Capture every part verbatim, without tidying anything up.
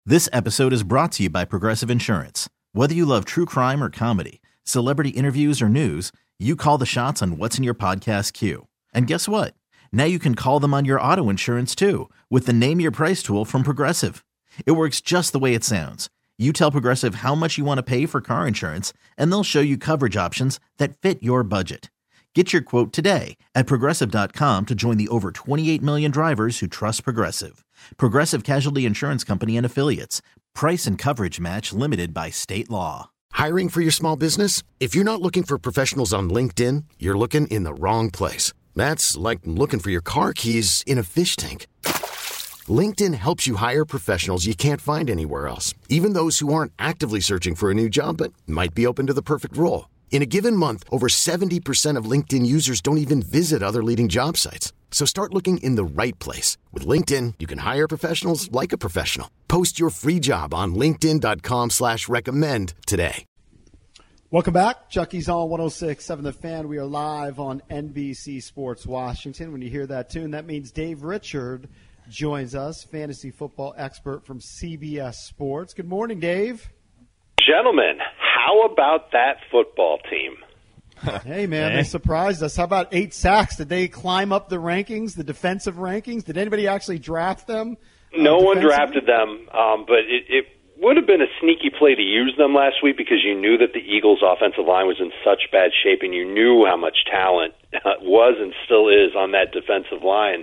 This episode is brought to you by Progressive Insurance. Whether you love true crime or comedy, celebrity interviews or news, you call the shots on what's in your podcast queue. And guess what? Now you can call them on your auto insurance too with the Name Your Price tool from Progressive. It works just the way it sounds. You tell Progressive how much you want to pay for car insurance, and they'll show you coverage options that fit your budget. Get your quote today at Progressive dot com to join the over twenty-eight million drivers who trust Progressive. Progressive Casualty Insurance Company and Affiliates. Price and coverage match limited by state law. Hiring for your small business? If you're not looking for professionals on LinkedIn, you're looking in the wrong place. That's like looking for your car keys in a fish tank. LinkedIn helps you hire professionals you can't find anywhere else, even those who aren't actively searching for a new job but might be open to the perfect role. In a given month, over seventy percent of LinkedIn users don't even visit other leading job sites. So start looking in the right place. With LinkedIn, you can hire professionals like a professional. Post your free job on linkedin dot com slash recommend today. Welcome back. Chucky's on one oh six point seven The Fan. We are live on N B C Sports Washington. When you hear that tune, that means Dave Richard joins us, fantasy football expert from C B S Sports. Good morning, Dave. Gentlemen, how about that football team? Hey, man, they surprised us. How about eight sacks? Did they climb up the rankings, the defensive rankings? Did anybody actually draft them? No uh, one drafted them, um, but it, it would have been a sneaky play to use them last week because you knew that the Eagles' offensive line was in such bad shape, and you knew how much talent was and still is on that defensive line.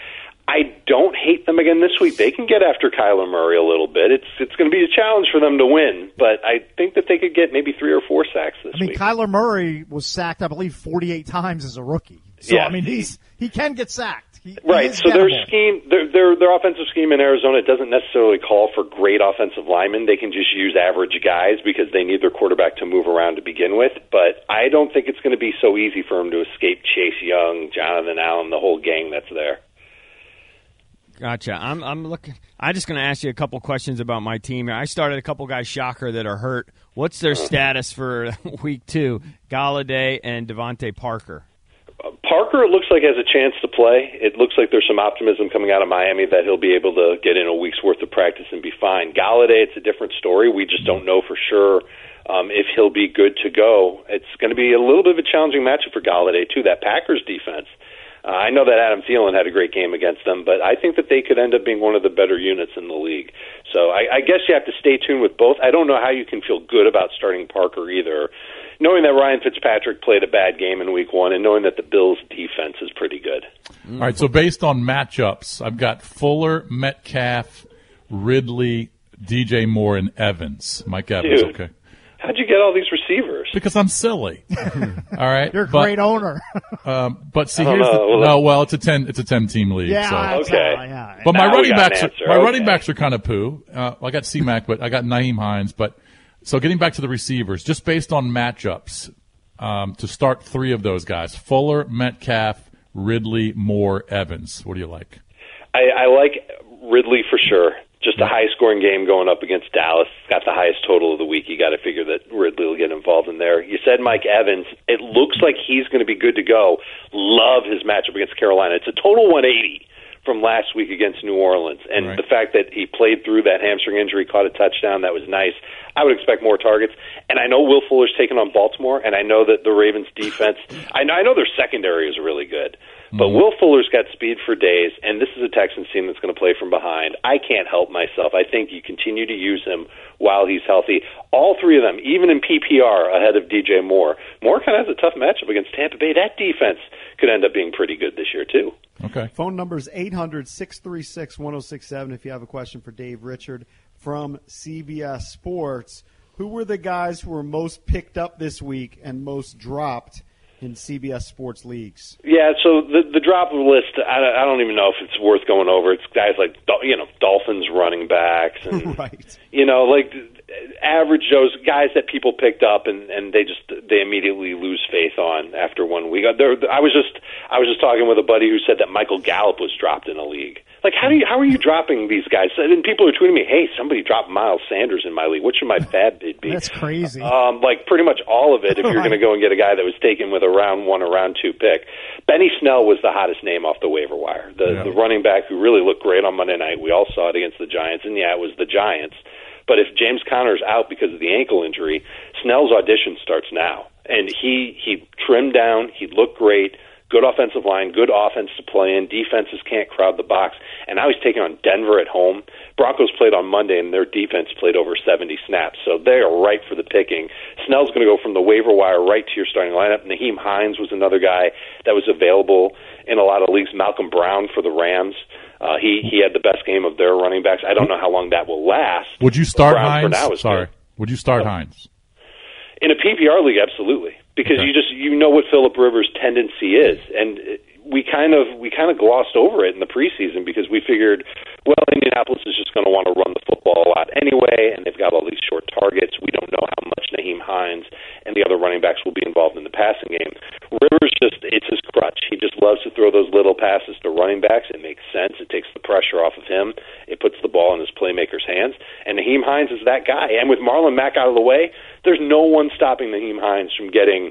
I don't hate them again this week. They can get after Kyler Murray a little bit. It's it's going to be a challenge for them to win, but I think that they could get maybe three or four sacks this I mean, week. Kyler Murray was sacked, I believe, forty-eight times as a rookie. So, yeah. I mean, he's he can get sacked. He, right, he so their scheme, their, their their offensive scheme in Arizona doesn't necessarily call for great offensive linemen. They can just use average guys because they need their quarterback to move around to begin with. But I don't think it's going to be so easy for them to escape Chase Young, Jonathan Allen, the whole gang that's there. Gotcha. I'm I'm looking. I'm just going to ask you a couple questions about my team. I started a couple guys, shocker, that are hurt. What's their status for week two? Galladay and Devontae Parker. Uh, Parker, it looks like, has a chance to play. It looks like there's some optimism coming out of Miami that he'll be able to get in a week's worth of practice and be fine. Galladay, it's a different story. We just don't know for sure um, if he'll be good to go. It's going to be a little bit of a challenging matchup for Galladay, too. That Packers defense. Uh, I know that Adam Thielen had a great game against them, but I think that they could end up being one of the better units in the league. So I, I guess you have to stay tuned with both. I don't know how you can feel good about starting Parker either, knowing that Ryan Fitzpatrick played a bad game in week one and knowing that the Bills' defense is pretty good. All right, so based on matchups, I've got Fuller, Metcalf, Ridley, D J Moore, and Evans. Mike Evans, Dude. okay. How'd you get all these receivers? Because I'm silly. All right, You're a but, great owner. um, but see, I don't here's the, know. no. Well, it's a ten. It's a ten-team league. Yeah, so. that's Okay. how- yeah. But my Now we running got backs, an are, answer. my Okay. running backs are kind of poo. Uh, I got C-Mac, but I got Naeem Hines. But so getting back to the receivers, just based on matchups, um, to start three of those guys: Fuller, Metcalf, Ridley, Moore, Evans. What do you like? I, I like Ridley for sure. Just a high-scoring game going up against Dallas. Got the highest total of the week. You got to figure that Ridley will get involved in there. You said Mike Evans. It looks like he's going to be good to go. Love his matchup against Carolina. It's a total one eighty from last week against New Orleans. And Right. the fact that he played through that hamstring injury, caught a touchdown, that was nice. I would expect more targets. And I know Will Fuller's taking on Baltimore, and I know that the Ravens' defense, I know, I know their secondary is really good. But Will Fuller's got speed for days, and this is a Texans team that's going to play from behind. I can't help myself. I think you continue to use him while he's healthy. All three of them, even in P P R, ahead of D J Moore. Moore kind of has a tough matchup against Tampa Bay. That defense could end up being pretty good this year, too. Okay. Phone number is eight hundred, six three six, one oh six seven if you have a question for Dave Richard from C B S Sports. Who were the guys who were most picked up this week and most dropped in C B S Sports leagues? Yeah, so the the drop list, I, I don't even know if it's worth going over. It's guys like, you know, Dolphins running backs. And, Right. You know, like, average Joe's guys that people picked up and, and they just they immediately lose faith on after one week. There, I was just I was just talking with a buddy who said that Michael Gallup was dropped in a league. Like, how do you how are you dropping these guys? And people are tweeting me, "Hey, somebody dropped Miles Sanders in my league. What should my fab bid be?" That's crazy. Um, like pretty much all of it. If you're going to go and get a guy that was taken with a round one or round two pick, Benny Snell was the hottest name off the waiver wire. The yeah. the running back who really looked great on Monday night. We all saw it against the Giants, and yeah, it was the Giants. But if James Conner's out because of the ankle injury, Snell's audition starts now. And he, he trimmed down. He looked great. Good offensive line, good offense to play in. Defenses can't crowd the box. And now he's taking on Denver at home. Broncos played on Monday, and their defense played over seventy snaps. So they are ripe for the picking. Snell's going to go from the waiver wire right to your starting lineup. Nyheim Hines was another guy that was available in a lot of leagues. Malcolm Brown for the Rams. Uh, he, he had the best game of their running backs. I don't know how long that will last. Would you start Brown Hines? For now is Sorry. Good. Would you start oh. Hines? In a P P R league, absolutely. Because okay. you just you know what Phillip Rivers' tendency is, and we kind of we kind of glossed over it in the preseason because we figured, well, Indianapolis is just going to want to run the football a lot anyway, and they've got all these short targets. We don't know how much Nyheim Hines and the other running backs will be involved in the passing game. Rivers just it's his crutch. He just loves to throw those little passes to running backs. It makes sense. It takes the pressure off of him. It puts the ball in his playmaker's hands, and Nyheim Hines is that guy. And with Marlon Mack out of the way, there's no one stopping Nyheim Hines from getting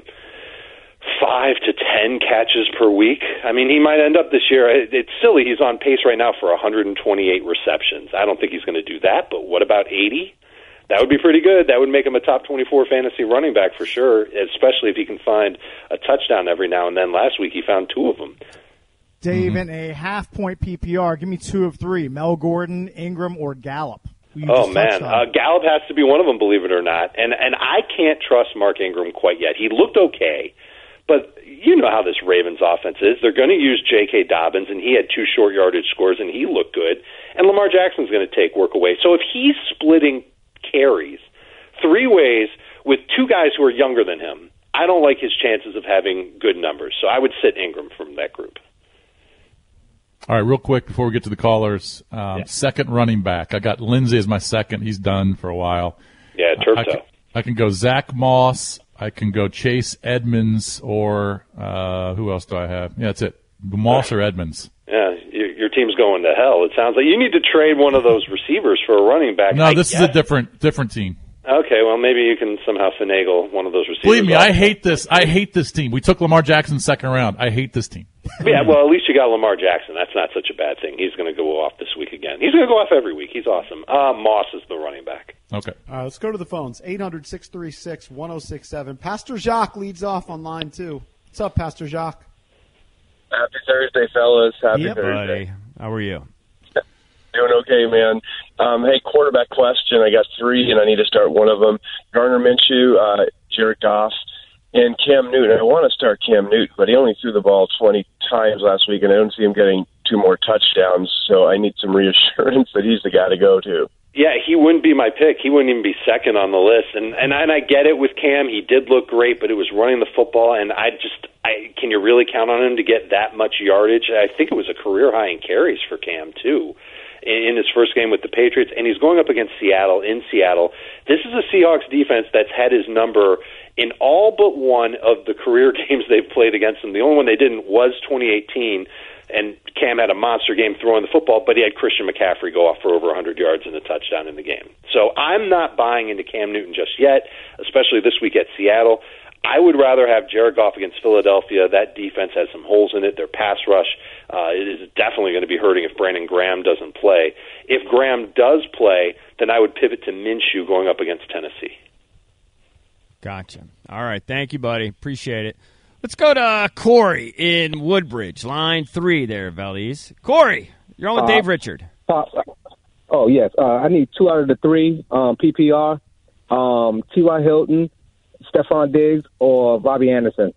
five to ten catches per week. I mean, he might end up this year. It's silly. He's on pace right now for one hundred twenty-eight receptions. I don't think he's going to do that, but what about eighty? That would be pretty good. That would make him a top twenty-four fantasy running back for sure, especially if he can find a touchdown every now and then. Last week he found two of them. Dave, Mm-hmm. in a half-point P P R, give me two of three, Mel Gordon, Ingram, or Gallup. Oh, man. Uh, Gallup has to be one of them, believe it or not. And and I can't trust Mark Ingram quite yet. He looked okay, but you know how this Ravens offense is. They're going to use J K. Dobbins, and he had two short yardage scores, and he looked good. And Lamar Jackson's going to take work away. So if he's splitting carries three ways with two guys who are younger than him, I don't like his chances of having good numbers. So I would sit Ingram from that group. All right, real quick before we get to the callers, um, yeah. second running back. I got Lindsay as my second. He's done for a while. Yeah, turf I, I, toe. can, I can go Zach Moss. I can go Chase Edmonds, or uh, who else do I have? Yeah, that's it. Moss or Edmonds. Yeah, your, your team's going to hell. It sounds like you need to trade one of those receivers for a running back. No, I this guess. is a different different team. Okay, well, maybe you can somehow finagle one of those receivers. Believe me, off. I hate this. I hate this team. We took Lamar Jackson second round. I hate this team. Yeah, well, at least you got Lamar Jackson. That's not such a bad thing. He's going to go off this week again. He's going to go off every week. He's awesome. Uh, Moss is the running back. Okay. All right, let's go to the phones. eight hundred, six three six, one oh six seven. Pastor Jacques leads off on line two. What's up, Pastor Jacques? Happy Thursday, fellas. Happy Yep, Thursday. Buddy, how are you? Doing okay, man. Um, hey, quarterback question. I got three, and I need to start one of them. Gardner Minshew, uh, Jared Goff, and Cam Newton. I want to start Cam Newton, but he only threw the ball twenty times last week, and I don't see him getting two more touchdowns, so I need some reassurance that he's the guy to go to. Yeah, he wouldn't be my pick. He wouldn't even be second on the list. And and, and I get it with Cam. He did look great, but it was running the football, and I just I can you really count on him to get that much yardage? I think it was a career high in carries for Cam, too, in his first game with the Patriots, and he's going up against Seattle in Seattle. This is a Seahawks defense that's had his number in all but one of the career games they've played against him. The only one they didn't was twenty eighteen, and Cam had a monster game throwing the football, but he had Christian McCaffrey go off for over one hundred yards and a touchdown in the game. So I'm not buying into Cam Newton just yet, especially this week at Seattle. I would rather have Jared Goff against Philadelphia. That defense has some holes in it. Their pass rush uh, it is definitely going to be hurting if Brandon Graham doesn't play. If Graham does play, then I would pivot to Minshew going up against Tennessee. Gotcha. All right. Thank you, buddy. Appreciate it. Let's go to uh, Corey in Woodbridge, line three there, Valdez. Corey, you're on with Uh, Dave Richard. Uh, oh, yes. Uh, I need two out of the three um, P P R, um, T Y. Hilton, Stephon Diggs, or Robbie Anderson.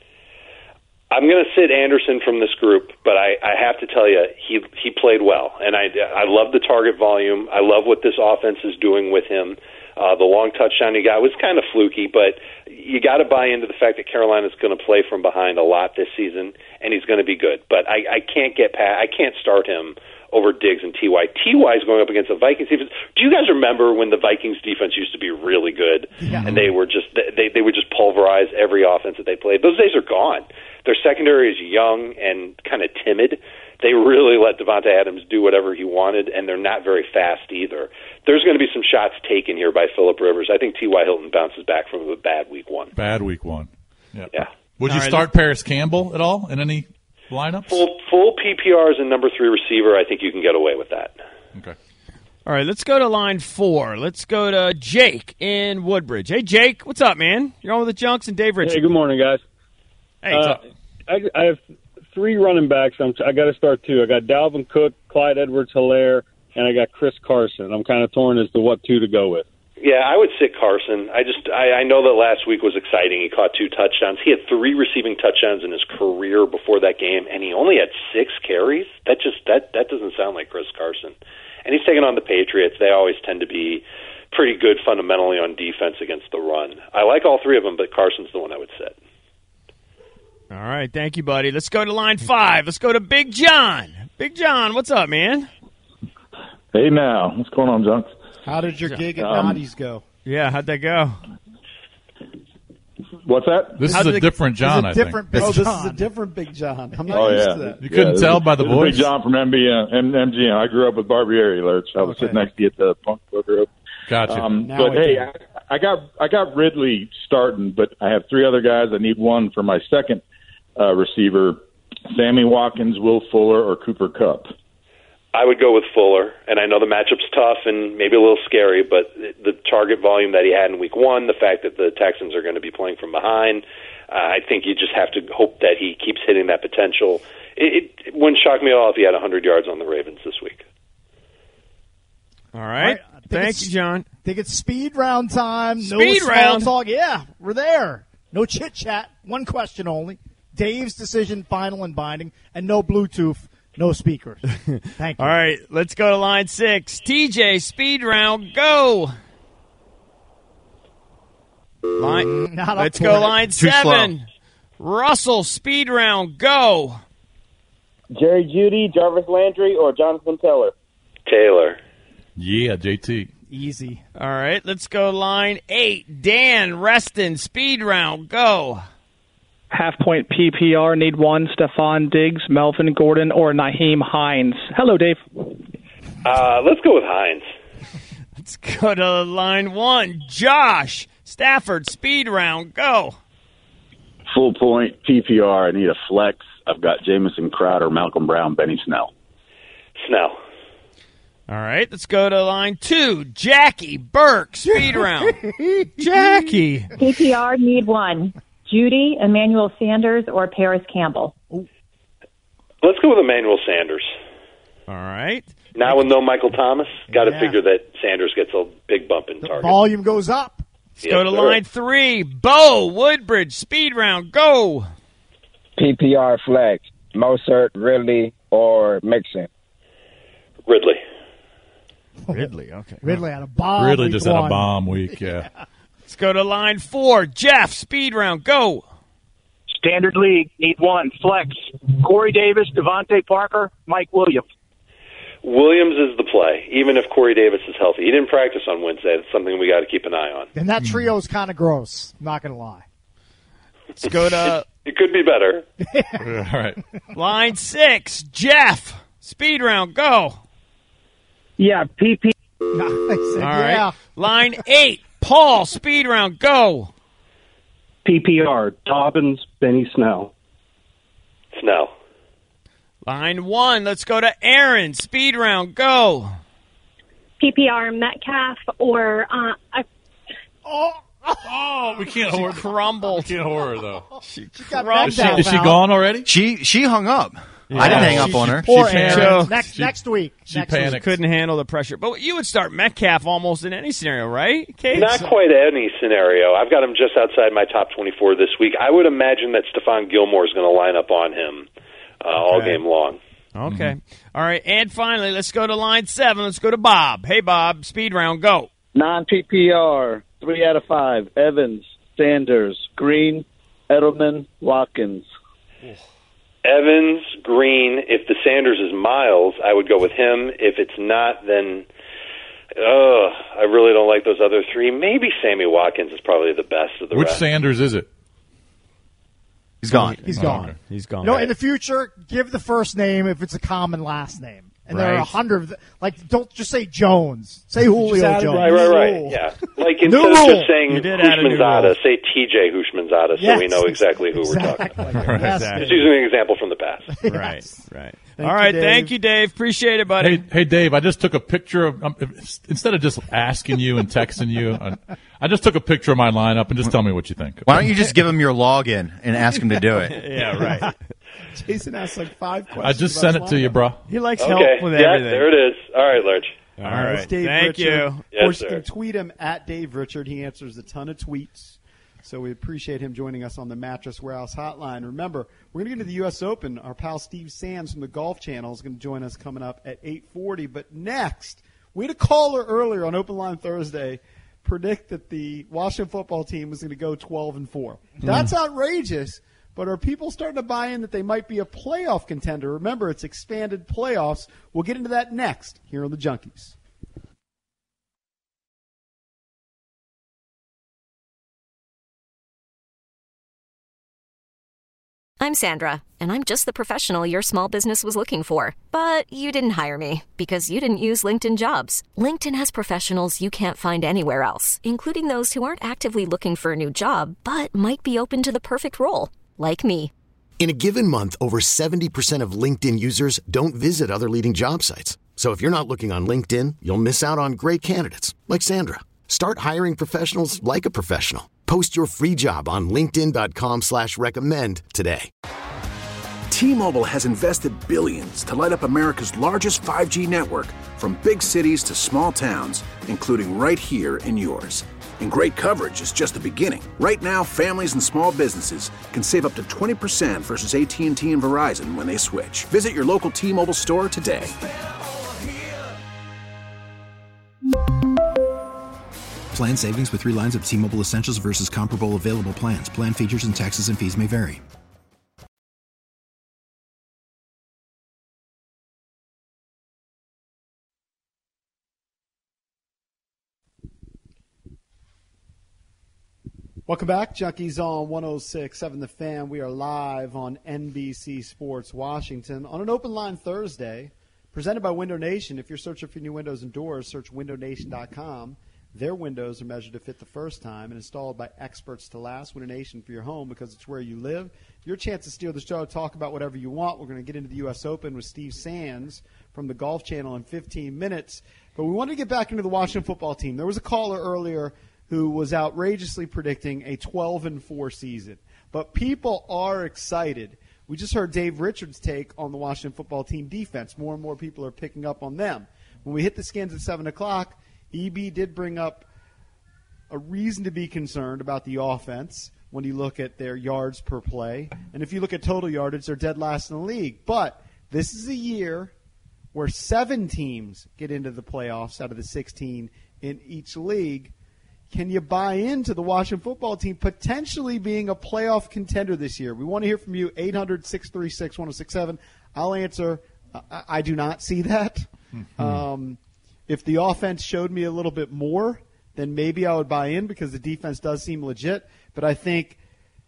I'm going to sit Anderson from this group, but I, I have to tell you, he he played well, and I, I love the target volume. I love what this offense is doing with him. Uh, the long touchdown he got was kind of fluky, but you got to buy into the fact that Carolina's going to play from behind a lot this season, and he's going to be good. But I, I can't get past, I can't start him over Diggs and T Y. T Y is going up against the Vikings defense. Do you guys remember when the Vikings defense used to be really good, yeah. and they were just they they would just pulverize every offense that they played? Those days are gone. Their secondary is young and kind of timid. They really let Devontae Adams do whatever he wanted, and they're not very fast either. There's going to be some shots taken here by Phillip Rivers. I think T Y. Hilton bounces back from a bad week one. Bad week one. Yeah. Yeah. Would All you right, start Paris Campbell at all in any lineups? Full, full P P Rs and number three receiver, I think you can get away with that. Okay. All right, let's go to line four. Let's go to Jake in Woodbridge. Hey, Jake, what's up, man? You're on with the Junks and Dave Richard. Hey, good morning, guys. Hey, uh, I, I have three running backs. I'm, I got to start two. I got Dalvin Cook, Clyde Edwards-Helaire, and I got Chris Carson. I'm kind of torn as to what two to go with. Yeah, I would sit Carson. I just I, I know that last week was exciting. He caught two touchdowns. He had three receiving touchdowns in his career before that game, and he only had six carries. That just that that doesn't sound like Chris Carson. And he's taking on the Patriots. They always tend to be pretty good fundamentally on defense against the run. I like all three of them, but Carson's the one I would sit. All right, thank you, buddy. Let's go to line five. Let's go to Big John. Big John, what's up, man? Hey, now. What's going on, Junks? How did your gig at Um, Noddy's go? Yeah, how'd that go? What's that? This How is a did it- different John, I It's a different Big Oh, this John. is a different Big John. I'm not Oh, used yeah. to that. You couldn't Yeah, tell this- by the this is voice? Big John from M B M, M G M. I grew up with Barbieri, Lurch. I was Okay. sitting next to you at the Punk Booker Group. Gotcha. Um, Now but I hey, can. I, I got I got Ridley starting, but I have three other guys. I need one for my second uh, receiver: Sammy Watkins, Will Fuller, or Cooper Kupp. I would go with Fuller, and I know the matchup's tough and maybe a little scary, but the target volume that he had in week one, the fact that the Texans are going to be playing from behind, uh, I think you just have to hope that he keeps hitting that potential. It, it, it wouldn't shock me at all if he had one hundred yards on the Ravens this week. All right. All right, I think Thank it's- you, John. I think it's speed round time. No Speed small round. talk. Yeah, we're there. No chit chat. One question only. Dave's decision, final and binding, and no Bluetooth, no speakers. Thank you. All right, let's go to line six. T J, speed round, go. Line, Not up let's for go it. line Too seven. Russell, speed round, go. Jerry Jeudy, Jarvis Landry, or Jonathan Taylor? Taylor. Yeah, J T. Easy. All right, let's go line eight. Dan Reston, speed round, go. Half point P P R, need one. Stephon Diggs, Melvin Gordon, or Naheem Hines. Hello, Dave. Uh, let's go with Hines. Let's go to line one. Josh Stafford, speed round, go. Full point P P R. I need a flex. I've got Jamison Crowder, Malcolm Brown, Benny Snell. Snell. All right, let's go to line two. Jackie Burke, speed round. Jackie. P P R need one. Judy, Emmanuel Sanders, or Paris Campbell? Let's go with Emmanuel Sanders. All right. Now with no Michael Thomas, got to Yeah. figure that Sanders gets a big bump in The target. volume goes up. Let's go to line three. Bo Woodbridge, speed round, go. P P R flex, Mozart, Ridley, or Mixon? Ridley. Ridley, okay. Ridley had a bomb. Ridley week just had one. a bomb week, yeah. Let's go to line four. Jeff, speed round, go. Standard League, need one. Flex, Corey Davis, Devontae Parker, Mike Williams. Williams is the play, even if Corey Davis is healthy. He didn't practice on Wednesday. That's something we got to keep an eye on. And that trio is kind of gross. I'm not going to lie. Let's go to It could be better. All right. line six. Jeff, speed round, go. Yeah, P P. I said, All right. yeah. Line eight. Paul, speed round, go. P P R, Dobbins, Benny Snell. Snell. Line one. Let's go to Aaron. Speed round, go. P P R Metcalf or uh, I, Oh, Oh, we can't She horror. crumbled. We can't horror, though. She got crumbled. Is she, is she gone already? She she hung up. Yeah. I didn't hang She- up on her. Poor She Aaron. panicked. Next, She- next week. she next panicked. week. Couldn't handle the pressure. But you would start Metcalf almost in any scenario, right? Case? Not quite any scenario. I've got him just outside my top twenty-four this week. I would imagine that Stephon Gilmore is going to line up on him uh, all Okay. game long. Okay. All right. And finally, let's go to line seven. Let's go to Bob. Hey, Bob. Speed round, go. Non-P P R, three out of five. Evans, Sanders, Green, Edelman, Watkins. Evans, Green. If the Sanders is Miles, I would go with him. If it's not, then oh, I really don't like those other three. Maybe Sammy Watkins is probably the best of the Which rest. Sanders is it? He's gone. He's Oh, gone. okay. He's gone. You know, in the future, give the first name if it's a common last name. And there are a Right. hundred of the, like, don't just say Jones. Say Julio add Jones. Right, right, right. Rule. Yeah. Like New instead of rule. just saying You did add a new Hushmanzada, rule. say T J Hushmanzada so Yes. we know exactly who we're talking Exactly. about. Yes. Exactly. Just using an example from the past. Right, Yes. right. Thank All you, right, Dave. thank you, Dave. Appreciate it, buddy. Hey, hey, Dave, I just took a picture of, um, instead of just asking you and texting you, uh, I just took a picture of my lineup and just tell me what you think. Why don't you just give him your login and ask him to do it? Yeah, right. Jason asked like five questions. I just about sent it to you, bro. He likes Okay. help with yeah, everything. there it is. All right, Lurch. All All right, it's right. Dave Thank Richard. you. Of Yes, course, sir. you can tweet him at Dave Richard. He answers a ton of tweets. So we appreciate him joining us on the Mattress Warehouse Hotline. Remember, we're going to get into the U S Open. Our pal Steve Sands from the Golf Channel is going to join us coming up at eight forty. But next, we had a caller earlier on Open Line Thursday predict that the Washington football team was going to go twelve and four. That's outrageous. But are people starting to buy in that they might be a playoff contender? Remember, it's expanded playoffs. We'll get into that next here on the Junkies. I'm Sandra, and I'm just the professional your small business was looking for. But you didn't hire me because you didn't use LinkedIn Jobs. LinkedIn has professionals you can't find anywhere else, including those who aren't actively looking for a new job, but might be open to the perfect role, like me. In a given month, over seventy percent of LinkedIn users don't visit other leading job sites. So if you're not looking on LinkedIn, you'll miss out on great candidates like Sandra. Start hiring professionals like a professional. Post your free job on linkedin dot com slash recommend today. T-Mobile has invested billions to light up America's largest five G network, from big cities to small towns, including right here in yours. And great coverage is just the beginning. Right now, families and small businesses can save up to twenty percent versus A T and T and Verizon when they switch. Visit your local T-Mobile store today. Plan savings with three lines of T-Mobile Essentials versus comparable available plans. Plan features and taxes and fees may vary. Welcome back. Junkies on one oh six point seven The Fan. We are live on N B C Sports Washington on an Open Line Thursday presented by Window Nation. If you're searching for new windows and doors, search window nation dot com. Their windows are measured to fit the first time and installed by experts to last. Window Nation for your home because it's where you live. Your chance to steal the show, talk about whatever you want. We're going to get into the U S Open with Steve Sands from the Golf Channel in fifteen minutes. But we want to get back into the Washington football team. There was a caller earlier who was outrageously predicting a twelve and four season. But people are excited. We just heard Dave Richards' take on the Washington football team defense. More and more people are picking up on them. When we hit the skins at seven o'clock, E B did bring up a reason to be concerned about the offense when you look at their yards per play. And if you look at total yardage, they're dead last in the league. But this is a year where seven teams get into the playoffs out of the sixteen in each league. Can you buy into the Washington football team potentially being a playoff contender this year? We want to hear from you, eight hundred, six three six, one oh six seven. I'll answer, I, I do not see that. Mm-hmm. Um, if the offense showed me a little bit more, then maybe I would buy in because the defense does seem legit. But I think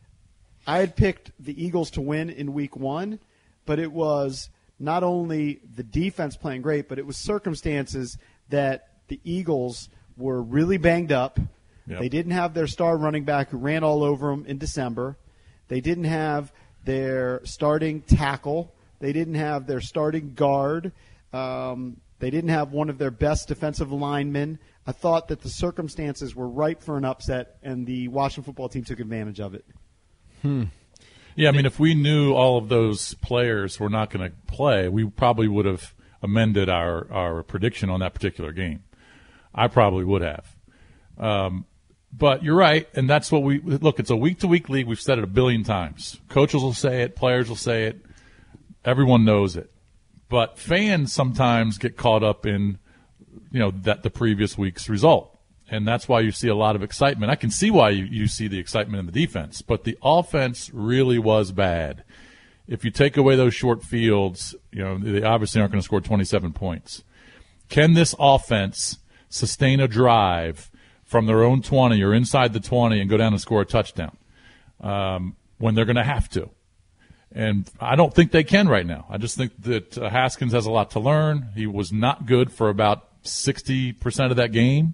I had picked the Eagles to win in week one, but it was not only the defense playing great, but it was circumstances that the Eagles were really banged up. Yep. They didn't have their star running back who ran all over them in December. They didn't have their starting tackle. They didn't have their starting guard. Um, they didn't have one of their best defensive linemen. I thought that the circumstances were ripe for an upset, and the Washington football team took advantage of it. Hmm. Yeah, I mean, if we knew all of those players were not going to play, we probably would have amended our, our prediction on that particular game. I probably would have. Um, but you're right, and that's what we – look, it's a week-to-week league. We've said it a billion times. Coaches will say it. Players will say it. Everyone knows it. But fans sometimes get caught up in, you know, that the previous week's result. And that's why you see a lot of excitement. I can see why you, you see the excitement in the defense. But the offense really was bad. if you take away those short fields, you know, they obviously aren't going to score twenty-seven points. Can this offense sustain a drive from their own twenty or inside the twenty and go down and score a touchdown um, when they're going to have to? And I don't think they can right now. I just think that uh, Haskins has a lot to learn. He was not good for about sixty percent of that game.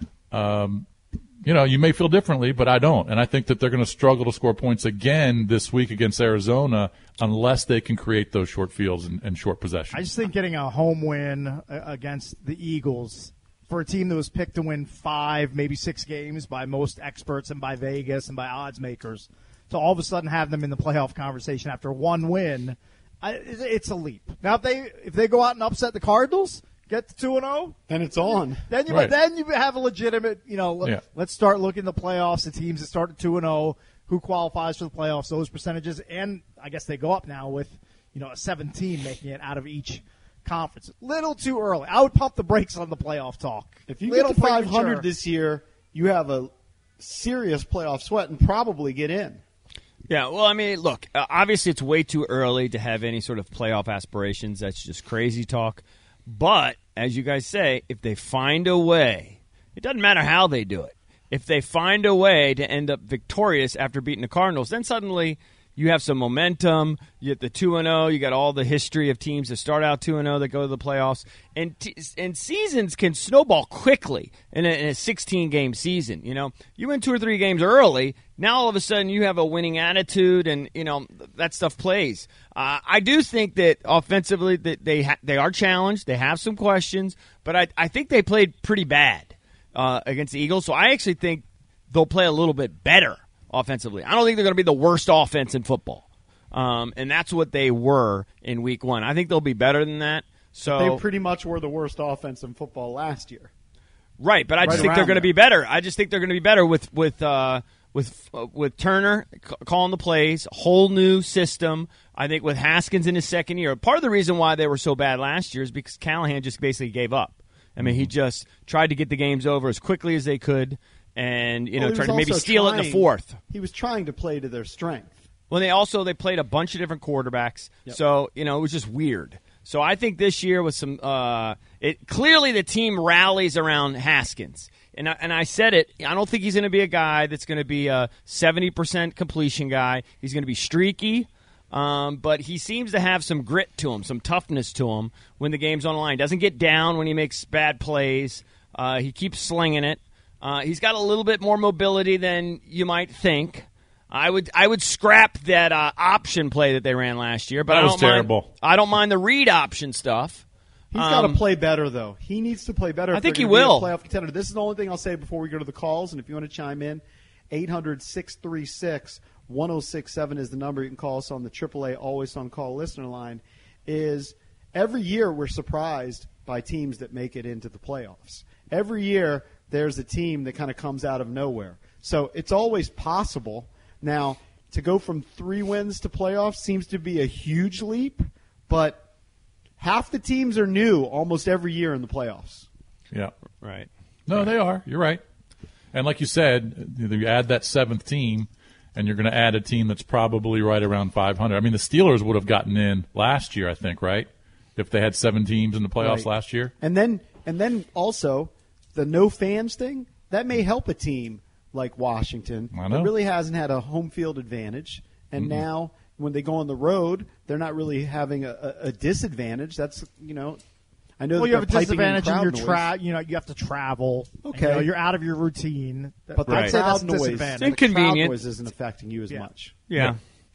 Um, you know, you may feel differently, but I don't. And I think that they're going to struggle to score points again this week against Arizona unless they can create those short fields and, and short possessions. I just think getting a home win against the Eagles for a team that was picked to win five, maybe six games by most experts and by Vegas and by odds makers, to all of a sudden have them in the playoff conversation after one win, I, it's a leap. Now, if they if they go out and upset the Cardinals, get to two and zero, then it's on. Then you right. then you have a legitimate, you know. Yeah. Let's start looking at the playoffs. The teams that start at two and zero, who qualifies for the playoffs, those percentages, and I guess they go up now with, you know, a seventeen making it out of each conference. Little too early. I would pump the brakes on the playoff talk. If you Little get to five hundred premature. this year, you have a serious playoff sweat and probably get in. Yeah, well, I mean, look, uh, obviously it's way too early to have any sort of playoff aspirations. That's just crazy talk. But, as you guys say, if they find a way, it doesn't matter how they do it. If they find a way to end up victorious after beating the Cardinals, then suddenly you have some momentum. You get the two and oh. You got all the history of teams that start out two and oh that go to the playoffs. And t- and seasons can snowball quickly in a sixteen-game season. You know, you win two or three games early, now all of a sudden you have a winning attitude, and, you know, that stuff plays. Uh, I do think that offensively that they ha- they are challenged. They have some questions, but I, I think they played pretty bad uh, against the Eagles. So I actually think they'll play a little bit better offensively. I don't think they're going to be the worst offense in football. Um, and that's what they were in week one. I think they'll be better than that. So They pretty much were the worst offense in football last year. Right, but I just Right think they're around going to there. be better. I just think they're going to be better with with uh, with uh, with Turner c- calling the plays, whole new system. I think with Haskins in his second year. Part of the reason why they were so bad last year is because Callahan just basically gave up. I mean, he just tried to get the games over as quickly as they could. And, you know, Well, he try was to maybe also steal it in the trying- fourth. He was trying to play to their strength. Well, they also they played a bunch of different quarterbacks, Yep. so you know it was just weird. So I think this year was some. Uh, it clearly the team rallies around Haskins, and I, and I said it. I don't think he's going to be a guy that's going to be a seventy percent completion guy. He's going to be streaky. Um, but he seems to have some grit to him, some toughness to him when the game's on the line. Doesn't get down when he makes bad plays. Uh, he keeps slinging it. Uh, he's got a little bit more mobility than you might think. I would I would scrap that uh, option play that they ran last year, but That I was don't mind- terrible. I don't mind the read option stuff. He's got to Um, play better, though. He needs to play better. I if think they're he gonna be a will. Playoff contender. This is the only thing I'll say before we go to the calls. And if you want to chime in, eight hundred, six three six, one oh six seven is the number. You can call us on the triple A Always On Call listener line. Is every year we're surprised by teams that make it into the playoffs. Every year there's a team that kind of comes out of nowhere. So it's always possible. Now, to go from three wins to playoffs seems to be a huge leap, but half the teams are new almost every year in the playoffs. Yeah. Right. No, they are. You're right. And like you said, you add that seventh team, and you're going to add a team that's probably right around five hundred. I mean, the Steelers would have gotten in last year, I think, right? If they had seven teams in the playoffs Right. last year. And then and then also the no fans thing, that may help a team like Washington I know. that really hasn't had a home field advantage. And Mm-mm. now when they go on the road, they're not really having a, a, a disadvantage. That's, you know, I know Well, that you have a they're piping in disadvantage in crowd your noise. tra- You know, you have to travel. Okay. You know, you're out of your routine. But the I'd say that's crowd a noise, disadvantage. the Inconvenient. crowd noise isn't affecting you as Yeah. much. Yeah.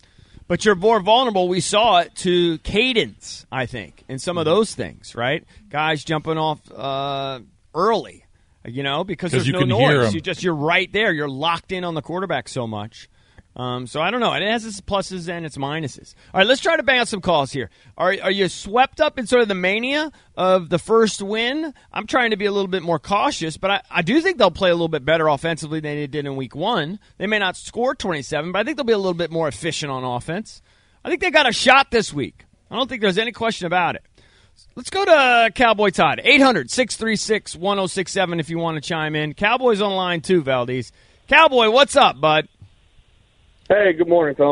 But you're more vulnerable. We saw it to cadence, I think, and some of those things, right? Guys jumping off uh, early, you know, because 'Cause there's you no can hear noise. 'em. You just you're right there. You're locked in on the quarterback so much. Um, so I don't know. It has its pluses and its minuses. All right, let's try to bang out some calls here. Are are you swept up in sort of the mania of the first win? I'm trying to be a little bit more cautious, but I, I do think they'll play a little bit better offensively than they did in week one. They may not score twenty-seven, but I think they'll be a little bit more efficient on offense. I think they got a shot this week. I don't think there's any question about it. Let's go to Cowboy Todd. eight hundred, six three six, one oh six seven if you want to chime in. Cowboy's on line too, Valdez. Cowboy, what's up, bud? Hey, good morning, fellas.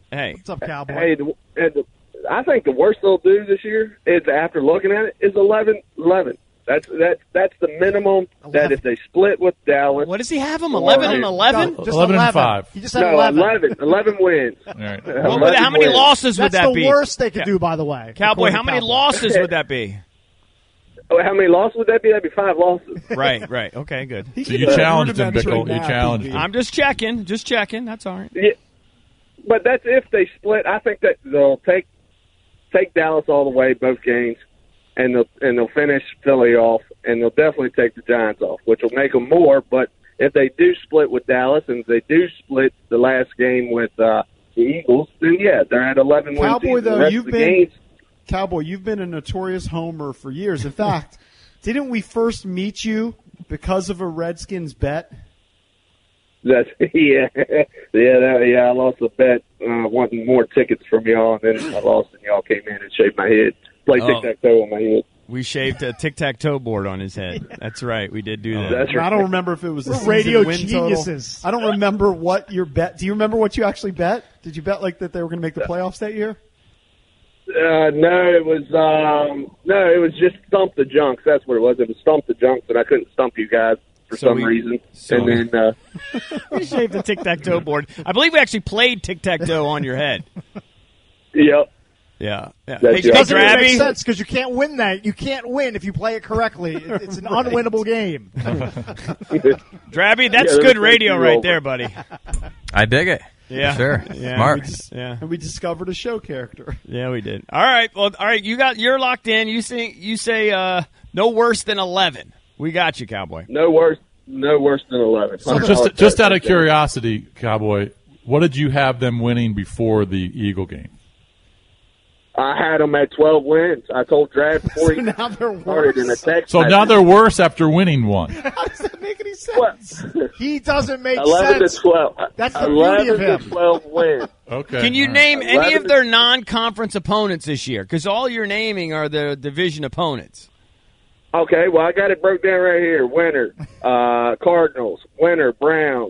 Hey. What's up, Cowboy? Hey, the, and the, I think the worst they'll do this year is, after looking at it, is eleven eleven. That's that's that's the minimum. That if they split with Dallas, what does he have them? Eleven and eleven? No, just eleven and five. He just had no, eleven. eleven. eleven wins. All right. Well, but how many wins. losses would That's that the be? worst they could do, by the way. Cowboy, according how to many Cowboy. losses would that be? Oh, how many losses would that be? That'd be five losses. Right, right. Okay, good. So you challenged him, Bickle. You challenged him. I'm just checking. Just checking. That's all right. Yeah, but that's if they split. I think that they'll take take Dallas all the way, both games, and they'll and they'll finish Philly off, and they'll definitely take the Giants off, which will make them more. But if they do split with Dallas, and if they do split the last game with uh, the Eagles, then yeah, they're at eleven wins. Cowboy, The though, rest you've of the been games, Cowboy. You've been a notorious homer for years. In fact, didn't we first meet you because of a Redskins bet? That's yeah, yeah, that, yeah. I lost a bet, uh, wanting more tickets from y'all, and then I lost, and y'all came in and shaved my head, played Oh. tic tac toe on my head. We shaved a tic-tac-toe board on his head. That's right. We did do that. That's I don't remember if it was a We're season radio win geniuses. total. I don't remember what your bet. Do you remember what you actually bet? Did you bet like that they were going to make the playoffs that year? Uh, no, it was um, no, it was just stump the junks. That's what it was. It was stump the junks, and I couldn't stump you guys for So some we- reason. so- and then uh, We shaved the tic-tac-toe board. I believe we actually played tic-tac-toe on your head. yep. Yeah. yeah. That's Hey, right. hey, Doesn't even make Drabby. sense because you can't win that. You can't win if you play it correctly. It- It's an unwinnable game. Drabby, that's Yeah, good they're radio gonna right roll. there, buddy. I dig it. Yeah. Sure. Yeah. Smart. We just- Yeah. And we discovered a show character. Yeah, we did. All right. Well, all right. You got. You're locked in. You say. You say. Uh, no worse than eleven. We got you, Cowboy. no worse, no worse than eleven. So just just out of curiosity, Cowboy, what did you have them winning before the Eagle game? I had them at twelve wins. I told Drab before he now they're started in a worse. text. So now they're worse after winning one. How does that make any sense? He doesn't make eleven sense. to twelve. That's the eleven beauty of to him. twelve wins. Okay. Can you all right. name any eleven of their non-conference opponents this year? Because all you're naming are the division opponents. Okay, well, I got it broke down right here. Winner, uh, Cardinals. Winner, Browns.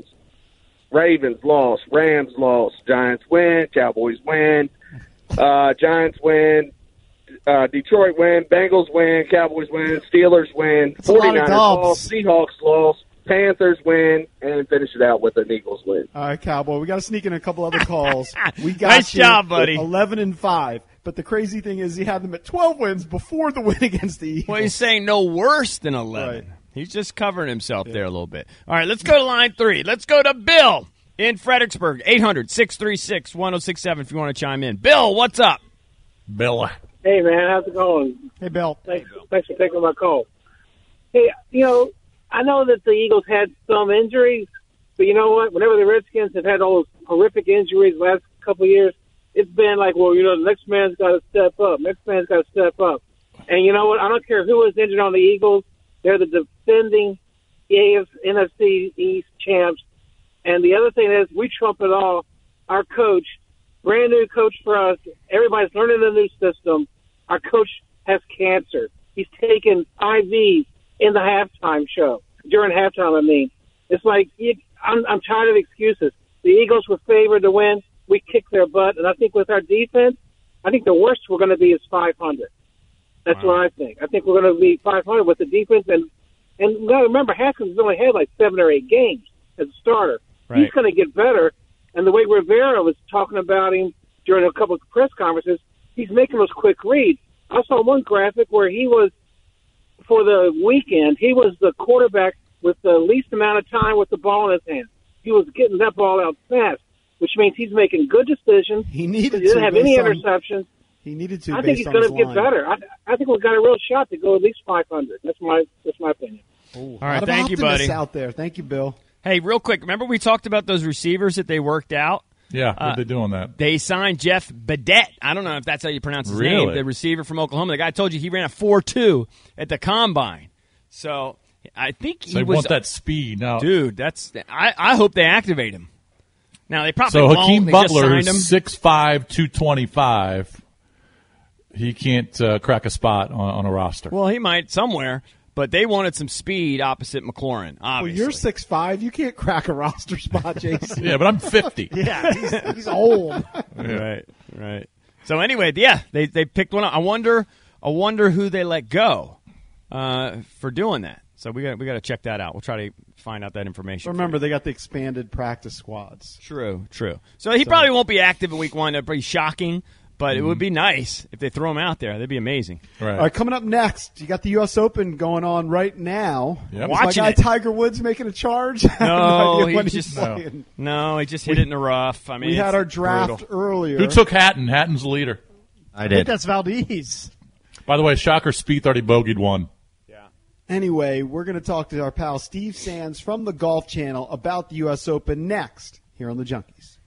Ravens lost. Rams lost. Giants win. Cowboys win. Uh, Giants win. Uh, Detroit win. Bengals win. Cowboys win. Steelers win. That's a lot of forty-niners dubs. lost. Seahawks lost. Panthers win. And finish it out with an Eagles win. All right, Cowboy. We got to sneak in a couple other calls. We got Nice you job, buddy. Eleven and five. But the crazy thing is, he had them at twelve wins before the win against the Eagles. Well, he's saying no worse than eleven. Right. He's just covering himself there a little bit. All right, let's go to line three. Let's go to Bill in Fredericksburg. eight hundred, six three six, one oh six seven if you want to chime in. Bill, what's up? Bill. Hey, man, how's it going? Hey, Bill. Thanks, thanks for taking my call. Hey, you know, I know that the Eagles had some injuries, but you know what? Whenever the Redskins have had all those horrific injuries the last couple of years, it's been like, well, you know, the next man's got to step up. Next man's got to step up. And you know what? I don't care who is injured on the Eagles. They're the defending N F C East champs. And the other thing is, we trump it all. Our coach, brand new coach for us. Everybody's learning the new system. Our coach has cancer. He's taken I Vs in the halftime show, during halftime, I mean. It's like, you, I'm, I'm tired of excuses. The Eagles were favored to win. We kicked their butt. And I think with our defense, I think the worst we're going to be is five hundred. That's Wow. what I think. I think we're going to be five hundred with the defense. And, and you got to remember, Haskins only had like seven or eight games as a starter. Right. He's going to get better. And the way Rivera was talking about him during a couple of press conferences, he's making those quick reads. I saw one graphic where he was, for the weekend, he was the quarterback with the least amount of time with the ball in his hand. He was getting that ball out fast, which means he's making good decisions. He needed He didn't to, have any based on- interceptions. He needed to. I think based he's on going his to get line. better. I, I think we've got a real shot to go at least five hundred. That's my that's my opinion. All A right, lot of thank you, optimists buddy. out there. Thank you, Bill. Hey, real quick, remember we talked about those receivers that they worked out? Yeah, what Uh, they do on that? They signed Jeff Badet. I don't know if that's how you pronounce his name, Really? the receiver from Oklahoma. The guy told you he ran a four two at the combine. So I think he So they was want that speed now. Dude, that's I, I hope they activate him. Now they probably So won't. Hakeem They just Butler, signed him. six five, two twenty-five. He can't uh, crack a spot on, on a roster. Well, he might somewhere. but they wanted some speed opposite McLaurin, Well, obviously. you're six five. You can't crack a roster spot, Jason. Yeah, but I'm fifty. Yeah, he's, he's old. Right, right. So anyway, yeah, they they picked one up. I wonder, I wonder who they let go uh, for doing that. So we got we got to check that out. We'll try to find out that information. Remember, they got the expanded practice squads. True, true. So he So- probably won't be active in week one. That'd be shocking, but Mm-hmm. it would be nice if they throw him out there. That'd be amazing. All right, coming up next, you got the U S Open going on right now. Yep. Is Watching my guy it. Tiger Woods making a charge? I have No, idea when he he's just playing. no, he just hit We- it in the rough. I mean, we had it's our draft brutal. earlier. Who took Hatton? Hatton's the leader. I I think that's Valdez. By the way, shocker, Spieth already bogeyed one. Anyway, we're going to talk to our pal Steve Sands from the Golf Channel about the U S Open next here on the Junkies.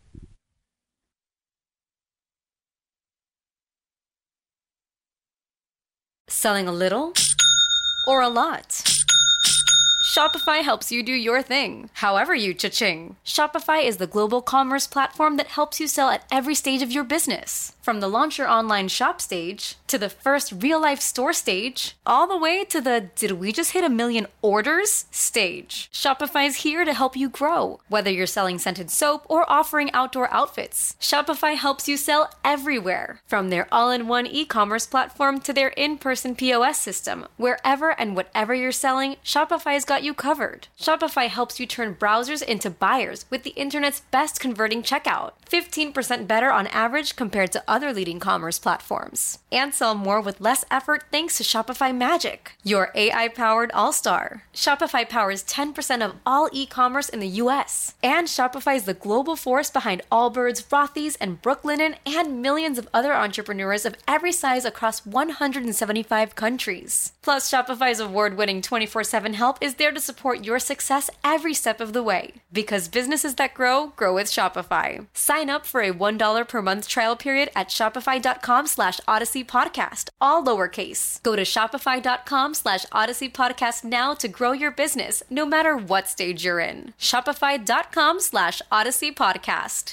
Selling a little or a lot? Shopify helps you do your thing, however you cha-ching. Shopify is the global commerce platform that helps you sell at every stage of your business. From the launch your online shop stage, to the first real-life store stage, all the way to the did we just hit a million orders stage. Shopify's here to help you grow. Whether you're selling scented soap or offering outdoor outfits, Shopify helps you sell everywhere. From their all-in-one e-commerce platform to their in-person P O S system, wherever and whatever you're selling, Shopify's got you covered. Shopify helps you turn browsers into buyers with the internet's best converting checkout. fifteen percent better on average compared to other leading commerce platforms. And sell more with less effort thanks to Shopify Magic, your A I-powered all-star. Shopify powers ten percent of all e-commerce in the U S. And Shopify is the global force behind Allbirds, Rothy's, and Brooklinen, and millions of other entrepreneurs of every size across one hundred seventy-five countries. Plus, Shopify's award-winning twenty-four seven help is there to support your success every step of the way. Because businesses that grow, grow with Shopify. Sign up for a one dollar per month trial period at shopify.com slash Odyssey Podcast, all lowercase. Go to shopify.com slash Odyssey Podcast now to grow your business, no matter what stage you're in. Shopify.com slash Odyssey Podcast.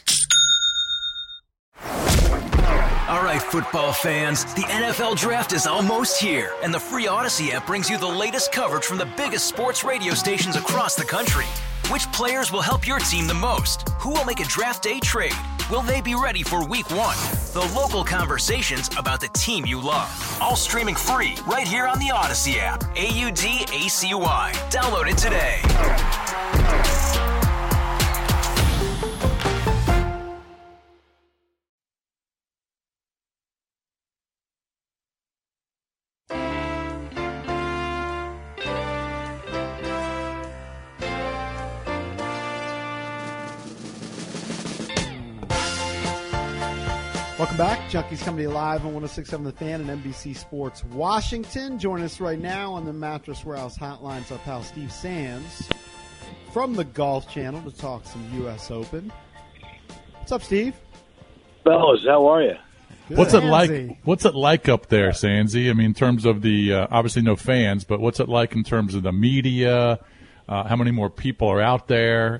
All right, football fans, the N F L Draft is almost here, and the free Odyssey app brings you the latest coverage from the biggest sports radio stations across the country. Which players will help your team the most? Who will make a draft day trade? Will they be ready for week one? The local conversations about the team you love. All streaming free right here on the Odyssey app. A U D A C Y. Download it today. Welcome back. Junkies coming to you live on one oh six point seven The Fan and N B C Sports Washington. Joining us right now on the Mattress Warehouse hotline is our pal Steve Sands from the Golf Channel to talk some U S Open. What's up, Steve? Fellas, how are you? Good. What's it Sandsy. like? What's it like up there, Sandsy? I mean, in terms of the uh, obviously no fans, but what's it like in terms of the media? Uh, how many more people are out there?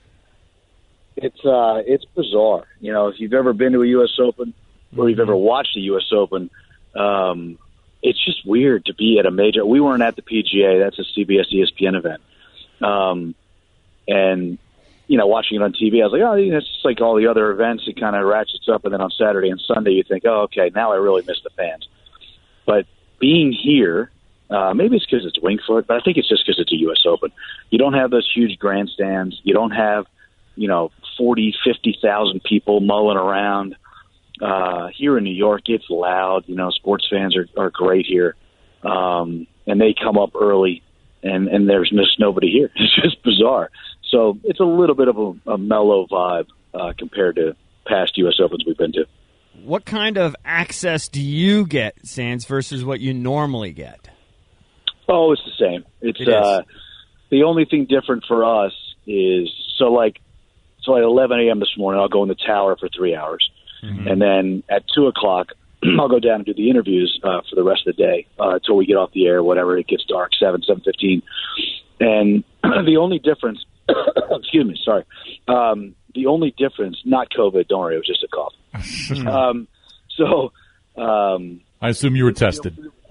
It's uh, it's bizarre. You know, if you've ever been to a U S Open or you've ever watched a U S Open, um, it's just weird to be at a major. We weren't at the P G A. That's a C B S E S P N event. Um, and, you know, watching it on T V, I was like, oh, you know, it's just like all the other events. It kind of ratchets up. And then on Saturday and Sunday, you think, oh, okay, now I really miss the fans. But being here, uh, maybe it's because it's Winged Foot, but I think it's just because it's a U S Open. You don't have those huge grandstands. You don't have, you know, forty, fifty thousand people mulling around. Uh, here in New York, it's loud. You know, sports fans are, are great here. Um, and they come up early, and, and there's just nobody here. It's just bizarre. So it's a little bit of a, a mellow vibe uh, compared to past U S Opens we've been to. What kind of access do you get, Sands, versus what you normally get? Oh, it's the same. It's It is. uh, the only thing different for us is, so like, so at eleven a.m. this morning, I'll go in the tower for three hours. Mm-hmm. And then at two o'clock, I'll go down and do the interviews uh, for the rest of the day uh, until we get off the air, whatever. It gets dark, seven, seven fifteen. And the only difference, excuse me, sorry. Um, the only difference, not COVID, don't worry, it was just a cough. um, so. Um, I assume you were tested.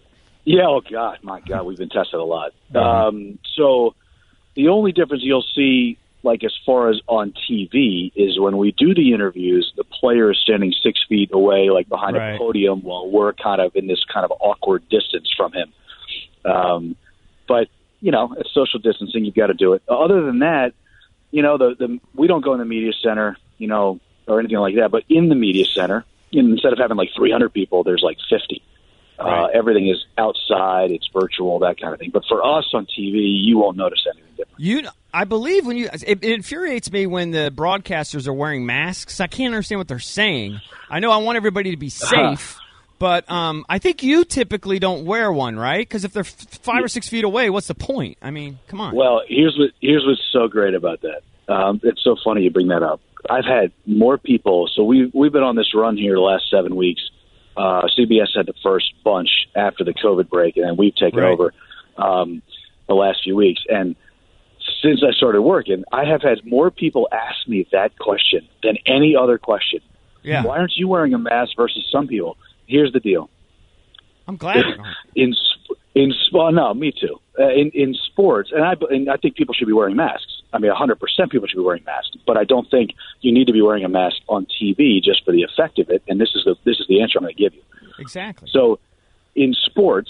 Yeah, oh, God, my God, we've been tested a lot. Um, so the only difference you'll see, like as far as on T V, is when we do the interviews, the player is standing six feet away, like behind Right. a podium, while we're kind of in this kind of awkward distance from him. Um, but, you know, it's social distancing. You've got to do it. Other than that, you know, the, the we don't go in the media center, you know, or anything like that. But in the media center, instead of having like three hundred people, there's like fifty. Uh, everything is outside, it's virtual, that kind of thing. But for us on T V, you won't notice anything different. You, I believe when you, it, it infuriates me when the broadcasters are wearing masks. I can't understand what they're saying. I know I want everybody to be safe, but um, I think you typically don't wear one, right? Because if they're f- five or six feet away, what's the point? I mean, come on. Well, here's what here's what's so great about that. Um, it's so funny you bring that up. I've had more people. So we we've been on this run here the last seven weeks. Uh, C B S had the first bunch after the COVID break, and then we've taken Right. over um, the last few weeks. And since I started working, I have had more people ask me that question than any other question. Yeah. Why aren't you wearing a mask versus some people? Here's the deal. I'm glad you aren't. In sp- in well, no, me too. Uh, in in sports, and I and I think people should be wearing masks. I mean, one hundred percent people should be wearing masks. But I don't think you need to be wearing a mask on T V just for the effect of it. And this is the this is the answer I'm going to give you. Exactly. So, in sports,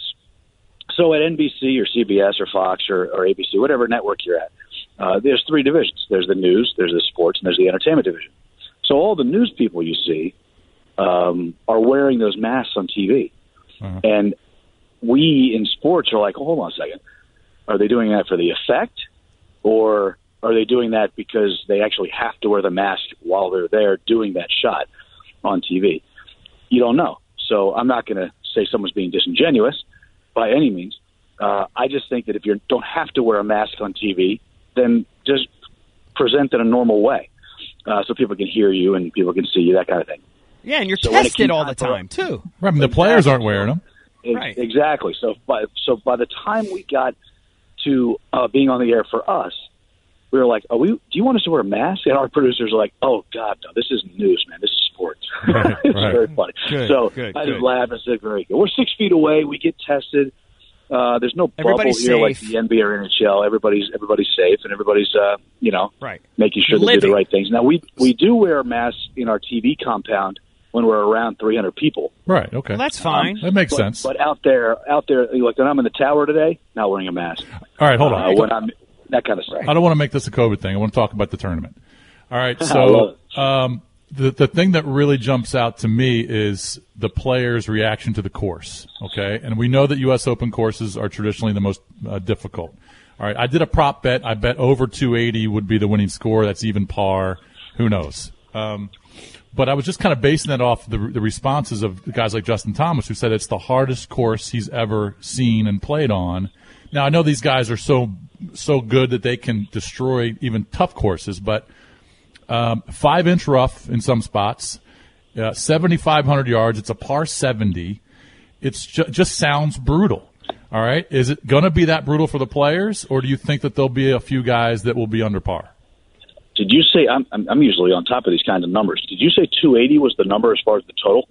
so at N B C or C B S or Fox or, or A B C, whatever network you're at, uh, there's three divisions. There's the news, there's the sports, and there's the entertainment division. So all the news people you see um, are wearing those masks on T V. Uh-huh. And we in sports are like, oh, hold on a second. Are they doing that for the effect? Or are they doing that because they actually have to wear the mask while they're there doing that shot on T V? You don't know. So I'm not going to say someone's being disingenuous by any means. Uh, I just think that if you don't have to wear a mask on T V, then just present in a normal way uh, so people can hear you and people can see you, that kind of thing. Yeah, and you're So when it tested came all time the for- time, too. Right, I mean, the players aren't wearing them. Ex- Right. Exactly. So by so by the time we got to uh, being on the air for us, we were like, "Oh, we do you want us to wear a mask?" And our producers are like, "Oh God, no! This isn't news, man. This is sports." Right, It's right. very funny. Good, so good, I good. just laughed and said, "Very good." We're six feet away. We get tested. Uh, there's no bubble Everybody's here like safe. the N B A or N H L. Everybody's everybody's safe and everybody's uh, you know Right. making sure You're they do the living. right things. Now we we do wear masks in our T V compound when we're around three hundred people. Right, okay. Well, that's fine. That makes But, sense. but out there, out there, like when I'm in the tower today, not wearing a mask. All right, hold on. Uh, when I'm that kind of stuff. I don't want to make this a COVID thing. I want to talk about the tournament. All right, I so love um, the the thing that really jumps out to me is the players' reaction to the course. Okay, and we know that U S Open courses are traditionally the most uh, difficult. All right, I did a prop bet. I bet over two eighty would be the winning score. That's even par. Who knows? Um, but I was just kind of basing that off the, the responses of guys like Justin Thomas, who said it's the hardest course he's ever seen and played on. Now, I know these guys are so so good that they can destroy even tough courses, but um, five-inch rough in some spots, uh, seventy-five hundred yards. It's a par seventy. It's ju- just sounds brutal. All right, is it going to be that brutal for the players, or do you think that there'll be a few guys that will be under par? Did you say I'm, I'm I'm usually on top of these kinds of numbers? Did you say two eighty was the number as far as the total?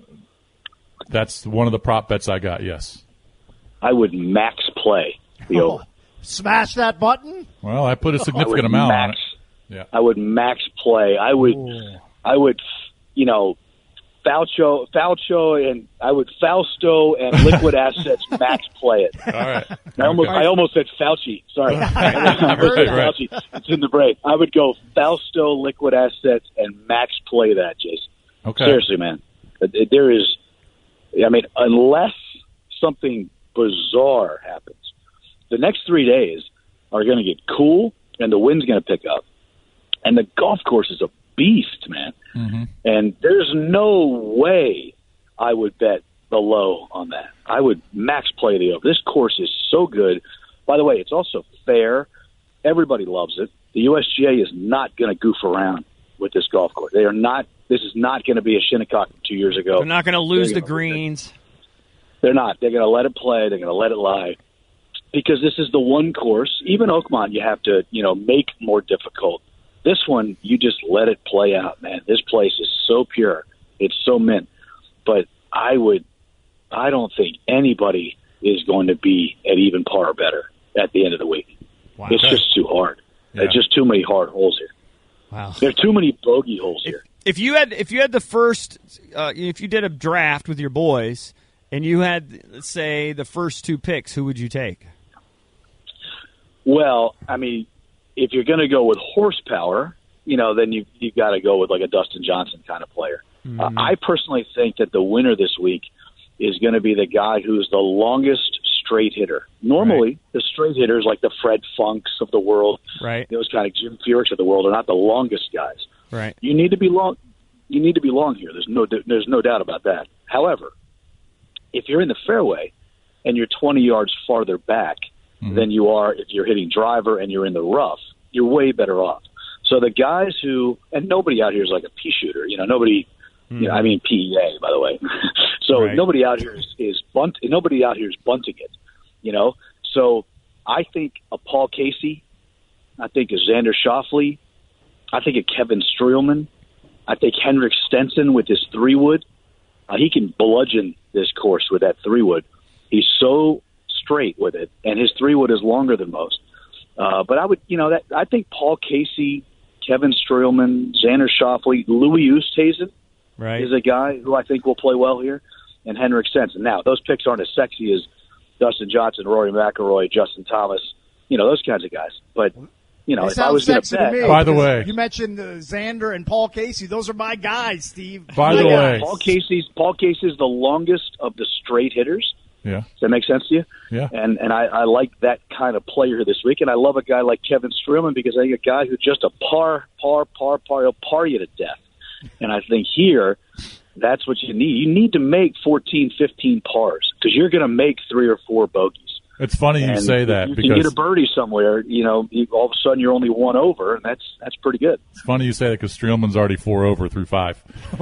That's one of the prop bets I got. Yes. I would max play the Oh, over. smash that button. Well, I put a I significant would amount on max, it. Yeah. I would max play. I would, I would, you know, Fausto, Fausto, and I would Fausto and Liquid Assets max play it. All right. I almost, Okay. I almost said Fauci. Sorry, I almost Right, said right. Fauci. It's in the brain. I would go Fausto, Liquid Assets, and max play that, Jason. Okay. Seriously, man. There is, I mean, unless something bizarre happens, the next three days are going to get cool, and the wind's going to pick up, and the golf course is a beast, man. Mm-hmm. And there's no way I would bet the low on that. I would max play the over. This course is so good. By the way, it's also fair. Everybody loves it. The U S G A is not going to goof around with this golf course. They are not. This is not going to be a Shinnecock two years ago. They're not going to lose They're the gonna- greens. They're not. They're going to let it play. They're going to let it lie. Because this is the one course, even Oakmont, you have to, you know, make more difficult. This one, you just let it play out, man. This place is so pure. It's so mint. But I would, I don't think anybody is going to be at even par or better at the end of the week. Wow. It's just too hard. Yeah. There's just too many hard holes here. Wow. There are too many bogey holes here. If you had if you had the first, uh, if you did a draft with your boys, and you had, let's say, the first two picks, who would you take? Well, I mean, if you're going to go with horsepower, you know, then you you've got to go with like a Dustin Johnson kind of player. Mm-hmm. Uh, I personally think that the winner this week is going to be the guy who's the longest straight hitter. Normally, Right. the straight hitters like the Fred Funks of the world, Right. those kind of Jim Furyks of the world, are not the longest guys. Right. You need to be long. You need to be long here. There's no there's no doubt about that. However, if you're in the fairway and you're twenty yards farther back mm-hmm. than you are if you're hitting driver and you're in the rough, you're way better off. So the guys who, and nobody out here is like a pea shooter. You know, nobody. Mm-hmm. You know, I mean P E A, by the way. so right. nobody out here is, is bunt. Nobody out here is bunting it. You know, so I think a Paul Casey, I think a Xander Schauffele, I think a Kevin Streelman, I think Henrik Stenson with his three wood. Uh, he can bludgeon this course with that three wood. He's so straight with it, and his three wood is longer than most. Uh, but I would, you know, that I think Paul Casey, Kevin Streelman, Xander Schauffele, Louis Oosthuizen right. is a guy who I think will play well here, and Henrik Stenson. Now, those picks aren't as sexy as Dustin Johnson, Rory McIlroy, Justin Thomas, you know, those kinds of guys. But, you know, They if I sound was going to sexy bet. to me, By the because way- you mentioned uh, Xander and Paul Casey. Those are my guys, Steve. By My the guys. way- Paul Casey's Paul Casey's the longest of the straight hitters. Yeah. Does that make sense to you? Yeah. And and I, I like that kind of player this week, and I love a guy like Kevin Streelman because I think a guy who just a par, par, par, par, he'll par you to death. And I think here, that's what you need. You need to make fourteen, fifteen pars because you're going to make three or four bogeys. It's funny you And say if that you can get a because birdie somewhere, you know, you, all of a sudden you're only one over, and that's that's pretty good. it's funny you say that because Streelman's already four over through five.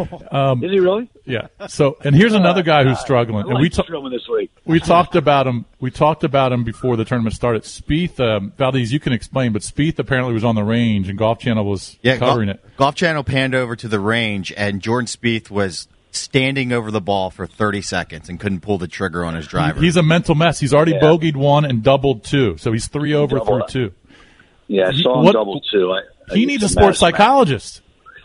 Um, Is he really? yeah. So, and here's another guy who's I struggling, and like we ta- Streelman this week. we talked about him. We talked about him before the tournament started. Spieth, um, Valdez, you can explain, but Spieth apparently was on the range, and Golf Channel was Yeah, covering Golf, it. Golf Channel panned over to the range, and Jordan Spieth was standing over the ball for thirty seconds and couldn't pull the trigger on his driver. He's a mental mess. He's already Yeah. bogeyed one and doubled two, so he's three over Doubled through up. two. Yeah, I He- saw him what- double too. I, I He get needs a some sports mad- psychologist.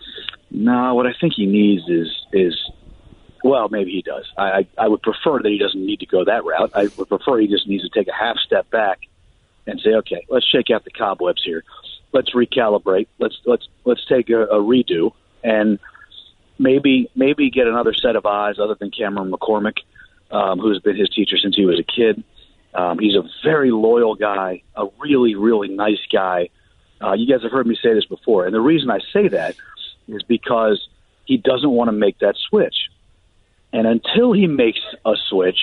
No, what I think he needs is is well, maybe he does. I, I I would prefer that he doesn't need to go that route. I would prefer he just needs to take a half step back and say, okay, let's shake out the cobwebs here. Let's recalibrate. Let's let's let's take a, a redo and maybe maybe get another set of eyes other than Cameron McCormick, um, who's been his teacher since he was a kid. Um, he's a very loyal guy, a really really nice guy. Uh, you guys have heard me say this before, and the reason I say that is because he doesn't want to make that switch. And until he makes a switch,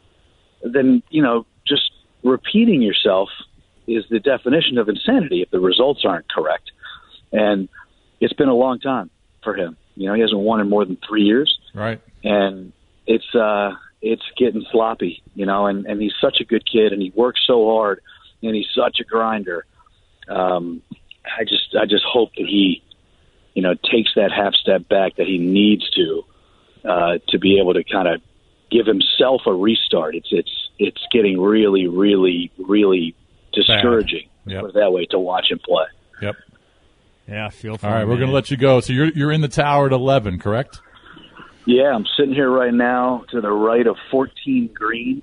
then, you know, just repeating yourself is the definition of insanity if the results aren't correct. And it's been a long time for him. You know, he hasn't won in more than three years. Right. And it's uh, it's getting sloppy, you know, and, and he's such a good kid, and he works so hard, and he's such a grinder. Um, I just I just hope that he, you know, takes that half step back that he needs to uh, to be able to kind of give himself a restart. It's it's it's getting really, really, really discouraging, Yep. put it that way, to watch him play. Yep. Yeah, I feel for All right, him, we're going man. to let you go. So you're you're in the tower at eleven, correct? Yeah, I'm sitting here right now to the right of fourteen green,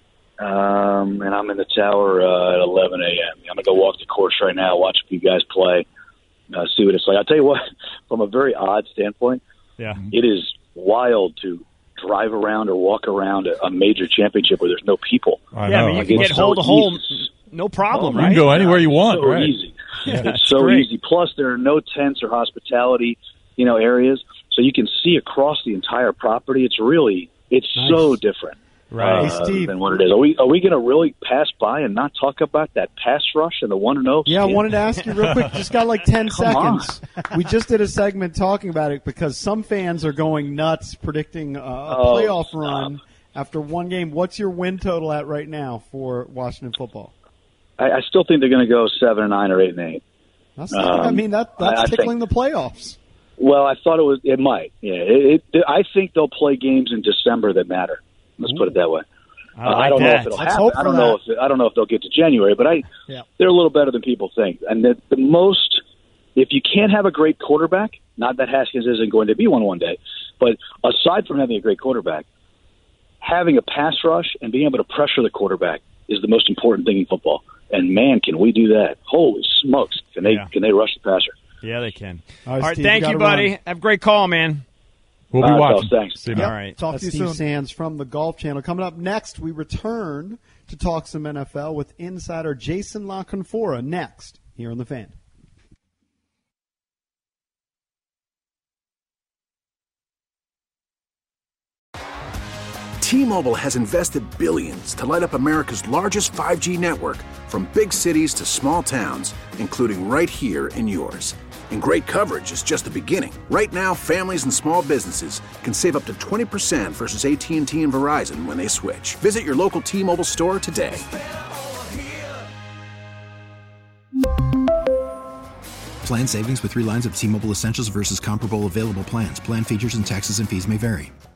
um, and I'm in the tower uh, at eleven a.m. I'm going to go walk the course right now, watch a few guys play, uh, see what it's like. I'll tell you what, from a very odd standpoint, Yeah. it is wild to drive around or walk around a, a major championship where there's no people. I Yeah, know. I mean, you Like, can it's get so hole to hole, easy. no problem, Oh, You right? can go anywhere you It's want, so right? easy. Yeah. It's so great. easy. Plus, there are no tents or hospitality, you know, areas, so you can see across the entire property. It's really, it's Nice. so different, Right. uh, Hey, Steve. than what it is. Are we, are we going to really pass by and not talk about that pass rush and the one and zero? Yeah, I wanted to ask you real quick. Just got like ten Come on. seconds. We just did a segment talking about it because some fans are going nuts predicting uh, a Oh, playoff stop. run after one game. What's your win total at right now for Washington football? I, I still think they're going to go seven and nine or eight and eight. That's not, I Um, mean, that that's I- I tickling think- the playoffs. Well, I thought it was. It might. Yeah, it, it, I think they'll play games in December that matter. Let's put it that way. I, uh, like I don't that. know if it'll Let's happen. hope I don't for know that. if it, I don't know if they'll get to January, but I Yeah. they're a little better than people think. And the, the most, if you can't have a great quarterback, not that Haskins isn't going to be one one day, but aside from having a great quarterback, having a pass rush and being able to pressure the quarterback is the most important thing in football. And man, can we do that? Holy smokes! Can they Yeah. can they rush the passer? Yeah, they can. All All right, right, Steve, thank you you, gotta buddy. run. Have a great call, man. We'll be All right, watching. fellas, thanks. See you, All man. right. Talk That's to you Steve soon. Sands from the Golf Channel. Coming up next, we return to talk some N F L with insider Jason La Canfora next here on The Fan. T-Mobile has invested billions to light up America's largest five G network, from big cities to small towns, including right here in yours. And great coverage is just the beginning. Right now, families and small businesses can save up to twenty percent versus A T and T and Verizon when they switch. Visit your local T-Mobile store today. Plan savings with three lines of T-Mobile Essentials versus comparable available plans. Plan features and taxes and fees may vary.